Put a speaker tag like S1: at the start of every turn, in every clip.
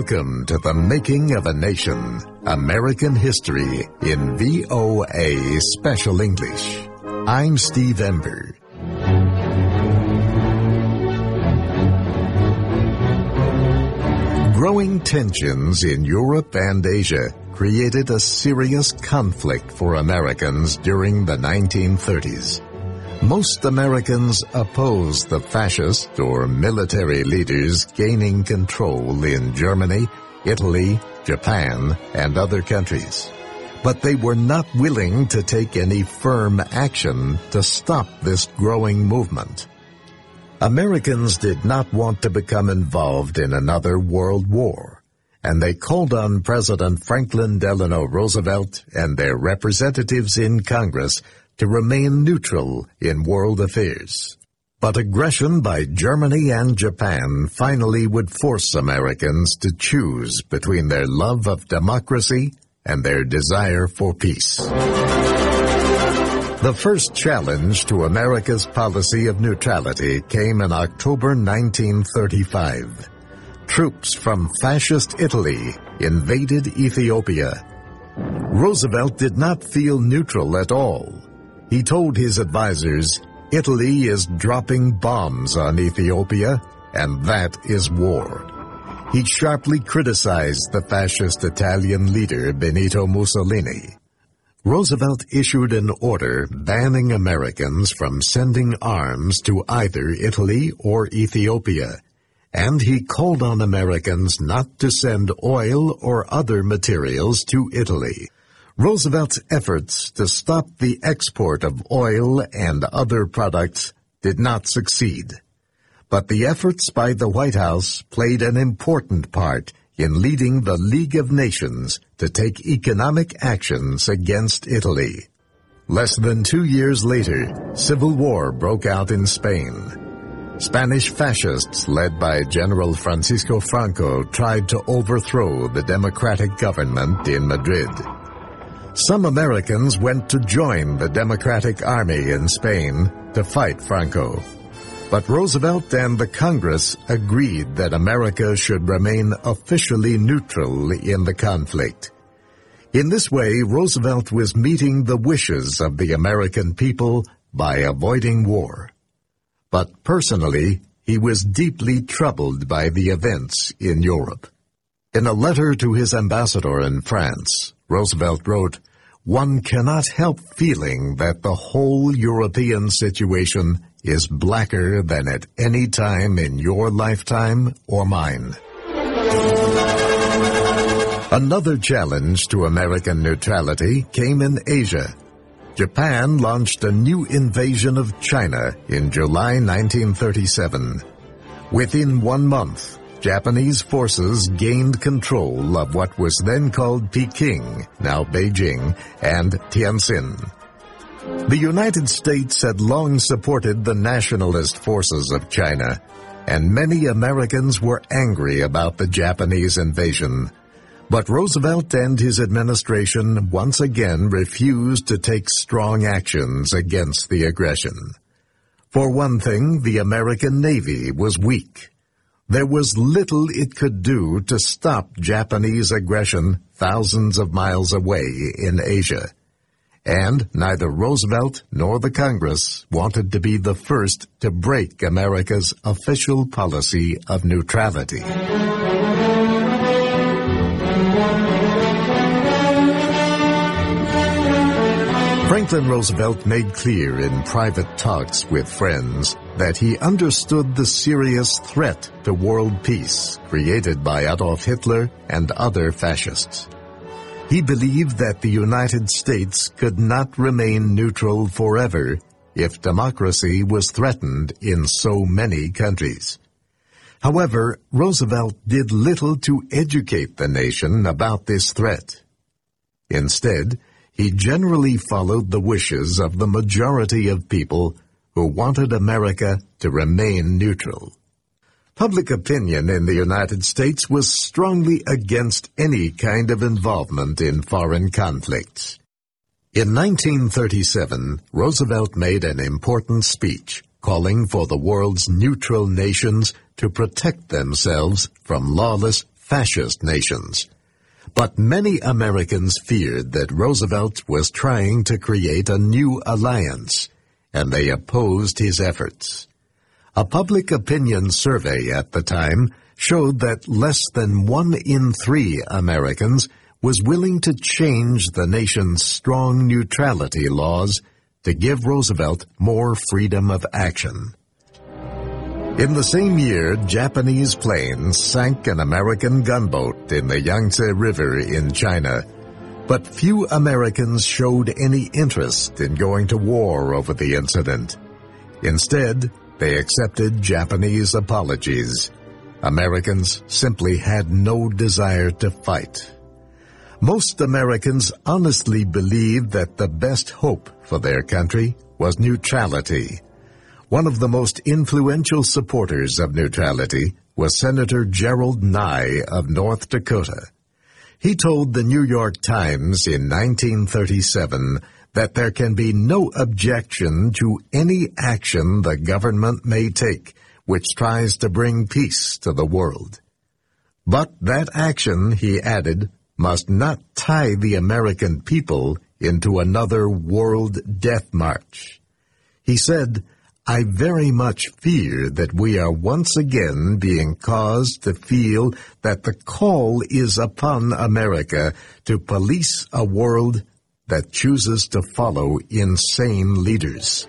S1: Welcome to The Making of a Nation, American History in VOA Special English. I'm Steve Ember. Growing tensions in Europe and Asia created a serious conflict for Americans during the 1930s. Most Americans opposed the fascist or military leaders gaining control in Germany, Italy, Japan, and other countries. But they were not willing to take any firm action to stop this growing movement. Americans did not want to become involved in another world war, and they called on President Franklin Delano Roosevelt and their representatives in Congress to remain neutral in world affairs. But aggression by Germany and Japan finally would force Americans to choose between their love of democracy and their desire for peace. The first challenge to America's policy of neutrality came in October 1935. Troops from fascist Italy invaded Ethiopia. Roosevelt did not feel neutral at all. He told his advisers, "Italy is dropping bombs on Ethiopia, and that is war." He sharply criticized the fascist Italian leader Benito Mussolini. Roosevelt issued an order banning Americans from sending arms to either Italy or Ethiopia, and he called on Americans not to send oil or other materials to Italy. Roosevelt's efforts to stop the export of oil and other products did not succeed. But the efforts by the White House played an important part in leading the League of Nations to take economic actions against Italy. Less than 2 years later, civil war broke out in Spain. Spanish fascists led by General Francisco Franco tried to overthrow the democratic government in Madrid. Some Americans went to join the Democratic Army in Spain to fight Franco. But Roosevelt and the Congress agreed that America should remain officially neutral in the conflict. In this way, Roosevelt was meeting the wishes of the American people by avoiding war. But personally, he was deeply troubled by the events in Europe. In a letter to his ambassador in France, Roosevelt wrote, "One cannot help feeling that the whole European situation is blacker than at any time in your lifetime or mine." Another challenge to American neutrality came in Asia. Japan launched a new invasion of China in July 1937. Within 1 month, Japanese forces gained control of what was then called Peking, now Beijing, and Tianjin. The United States had long supported the nationalist forces of China, and many Americans were angry about the Japanese invasion. But Roosevelt and his administration once again refused to take strong actions against the aggression. For one thing, the American Navy was weak. There was little it could do to stop Japanese aggression thousands of miles away in Asia. And neither Roosevelt nor the Congress wanted to be the first to break America's official policy of neutrality. Franklin Roosevelt made clear in private talks with friends that he understood the serious threat to world peace created by Adolf Hitler and other fascists. He believed that the United States could not remain neutral forever if democracy was threatened in so many countries. However, Roosevelt did little to educate the nation about this threat. Instead, he generally followed the wishes of the majority of people who wanted America to remain neutral. Public opinion in the United States was strongly against any kind of involvement in foreign conflicts. In 1937, Roosevelt made an important speech calling for the world's neutral nations to protect themselves from lawless fascist nations. But many Americans feared that Roosevelt was trying to create a new alliance, and they opposed his efforts. A public opinion survey at the time showed that less than 1 in 3 Americans was willing to change the nation's strong neutrality laws to give Roosevelt more freedom of action. In the same year, Japanese planes sank an American gunboat in the Yangtze River in China, but few Americans showed any interest in going to war over the incident. Instead, they accepted Japanese apologies. Americans simply had no desire to fight. Most Americans honestly believed that the best hope for their country was neutrality. One of the most influential supporters of neutrality was Senator Gerald Nye of North Dakota. He told the New York Times in 1937 that there can be no objection to any action the government may take which tries to bring peace to the world. But that action, he added, must not tie the American people into another world death march. He said, "I very much fear that we are once again being caused to feel that the call is upon America to police a world that chooses to follow insane leaders."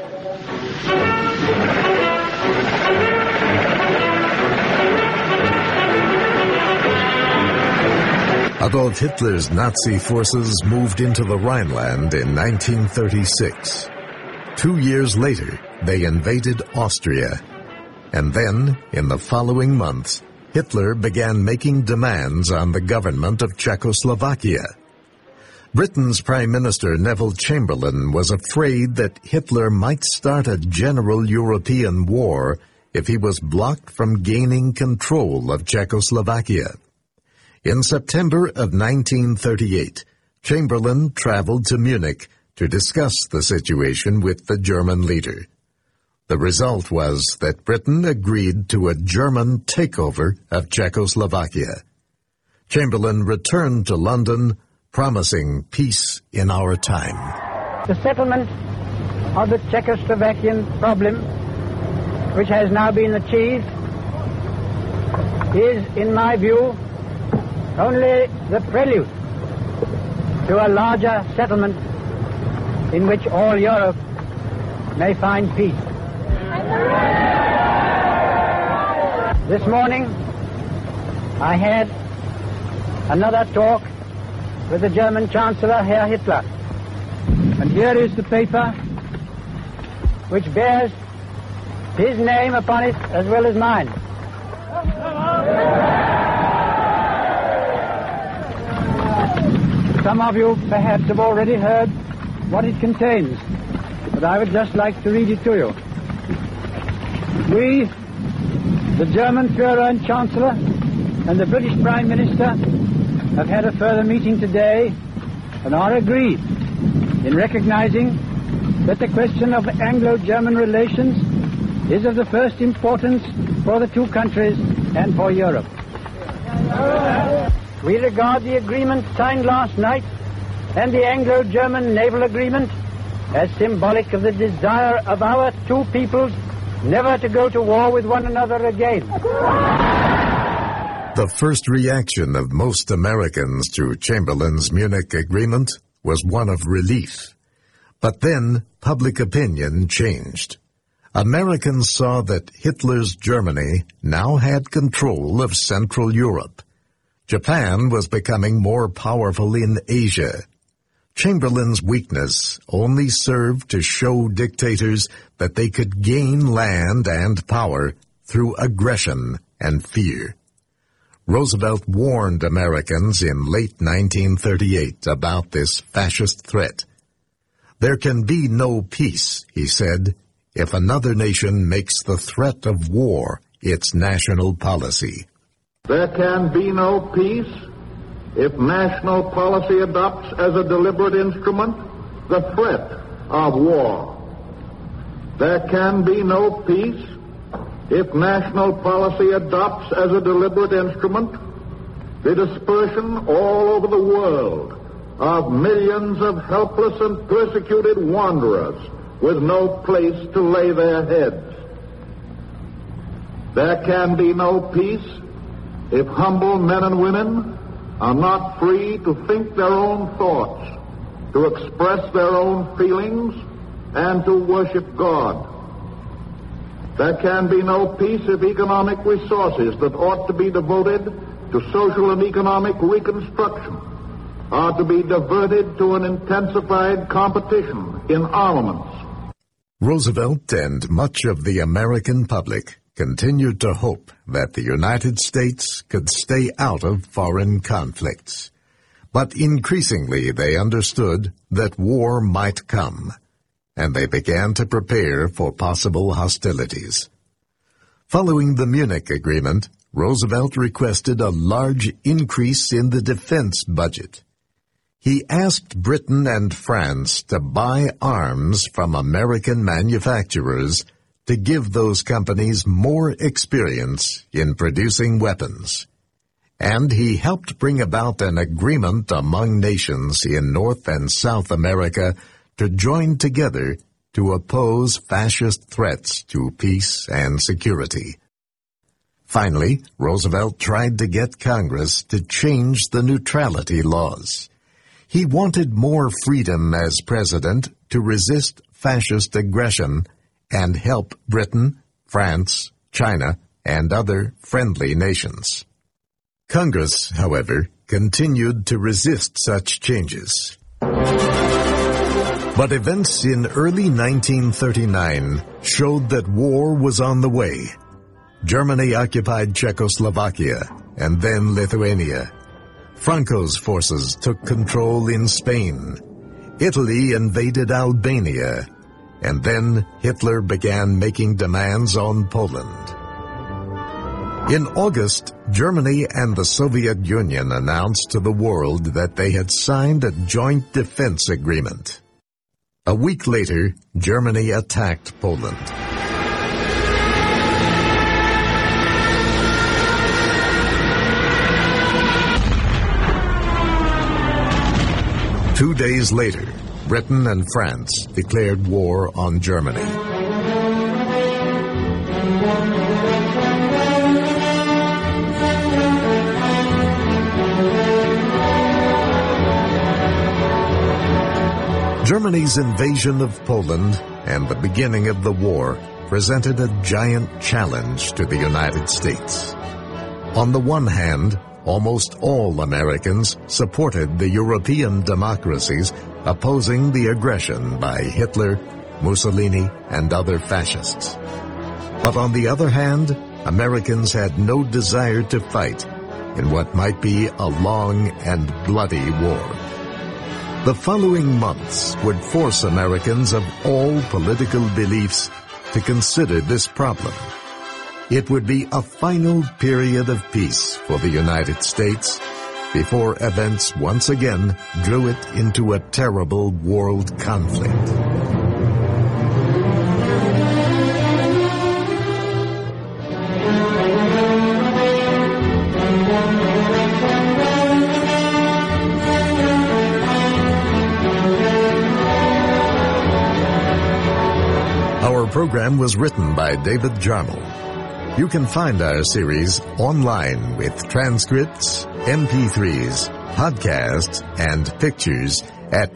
S1: Adolf Hitler's Nazi forces moved into the Rhineland in 1936. 2 years later, they invaded Austria. And then, in the following months, Hitler began making demands on the government of Czechoslovakia. Britain's Prime Minister Neville Chamberlain was afraid that Hitler might start a general European war if he was blocked from gaining control of Czechoslovakia. In September of 1938, Chamberlain traveled to Munich to discuss the situation with the German leader. The result was that Britain agreed to a German takeover of Czechoslovakia. Chamberlain returned to London, promising peace in our time.
S2: The settlement of the Czechoslovakian problem, which has now been achieved, is, in my view, only the prelude to a larger settlement in which all Europe may find peace. This morning, I had another talk with the German Chancellor, Herr Hitler. And here is the paper which bears his name upon it as well as mine. Some of you perhaps have already heard what it contains, but I would just like to read it to you. We, the German Führer and Chancellor, and the British Prime Minister have had a further meeting today and are agreed in recognizing that the question of Anglo-German relations is of the first importance for the two countries and for Europe. We regard the agreement signed last night and the Anglo-German naval agreement as symbolic of the desire of our two peoples never to go to war with one another again.
S1: The first reaction of most Americans to Chamberlain's Munich agreement was one of relief. But then public opinion changed. Americans saw that Hitler's Germany now had control of Central Europe. Japan was becoming more powerful in Asia. Chamberlain's weakness only served to show dictators that they could gain land and power through aggression and fear. Roosevelt warned Americans in late 1938 about this fascist threat. There can be no peace, he said, if another nation makes the threat of war its national policy.
S3: There can be no peace if national policy adopts as a deliberate instrument the threat of war. There can be no peace if national policy adopts as a deliberate instrument the dispersion all over the world of millions of helpless and persecuted wanderers with no place to lay their heads. There can be no peace if humble men and women are not free to think their own thoughts, to express their own feelings, and to worship God. There can be no peace if economic resources that ought to be devoted to social and economic reconstruction are to be diverted to an intensified competition in armaments.
S1: Roosevelt and much of the American public continued to hope that the United States could stay out of foreign conflicts. But increasingly they understood that war might come, and they began to prepare for possible hostilities. Following the Munich Agreement, Roosevelt requested a large increase in the defense budget. He asked Britain and France to buy arms from American manufacturers to give those companies more experience in producing weapons. And he helped bring about an agreement among nations in North and South America to join together to oppose fascist threats to peace and security. Finally, Roosevelt tried to get Congress to change the neutrality laws. He wanted more freedom as president to resist fascist aggression and help Britain, France, China, and other friendly nations. Congress, however, continued to resist such changes. But events in early 1939 showed that war was on the way. Germany occupied Czechoslovakia and then Lithuania. Franco's forces took control in Spain. Italy invaded Albania. And then Hitler began making demands on Poland. In August, Germany and the Soviet Union announced to the world that they had signed a joint defense agreement. A week later, Germany attacked Poland. Two days later, Britain and France declared war on Germany. Germany's invasion of Poland and the beginning of the war presented a giant challenge to the United States. On the one hand, almost all Americans supported the European democracies opposing the aggression by Hitler, Mussolini, and other fascists. But on the other hand, Americans had no desire to fight in what might be a long and bloody war. The following months would force Americans of all political beliefs to consider this problem. It would be a final period of peace for the United States before events once again drew it into a terrible world conflict. Our program was written by David Jarmel. You can find our series online with transcripts, MP3s, podcasts, and pictures at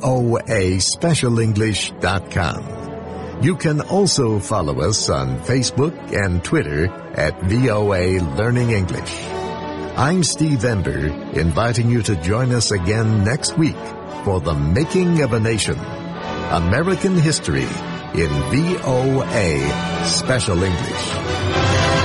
S1: voaspecialenglish.com. You can also follow us on Facebook and Twitter at VOA Learning English. I'm Steve Ember, inviting you to join us again next week for The Making of a Nation, American History in VOA Special English.